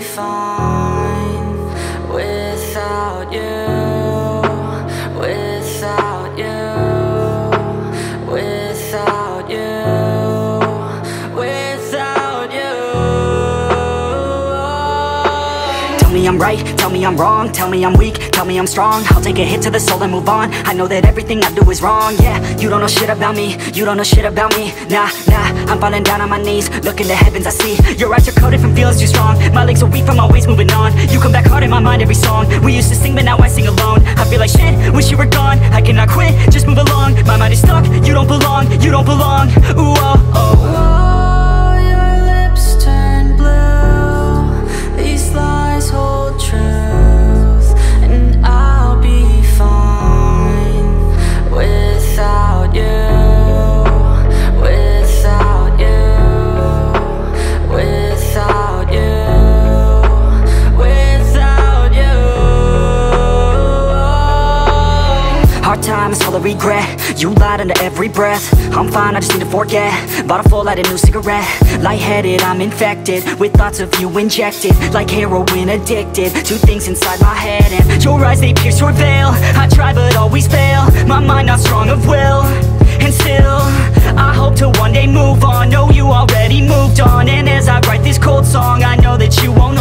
fine without you, without you, without you, without you. Tell me I'm right, tell me I'm wrong, tell me I'm weak, tell me I'm strong. I'll take a hit to the soul and move on. I know that everything I do is wrong, yeah. You don't know shit about me, you don't know shit about me. Nah, I'm falling down on my knees, look in the heavens I see. Your eyes are coded from feelings too strong. My legs are weak from always moving on. You come back hard in my mind every song. We used to sing but now I sing alone. I feel like shit, wish you were gone. I cannot quit, just move along. My mind is stuck, you don't belong, you don't belong. Ooh, oh, oh. Oh, your lips turn blue, these lies hold truth, and I'll be fine without you, without you, without you, without you. Hard times full of regret, you lied under every breath. I'm fine, I just need to forget. Bottle full, light a new cigarette. Lightheaded, I'm infected with thoughts of you injected, like heroin addicted to things inside my head. And your eyes, they pierce your veil. I try but always fail. My mind not strong of will, and still I hope to one day move on. Know you already moved on, and as I write this cold song, I know that you won't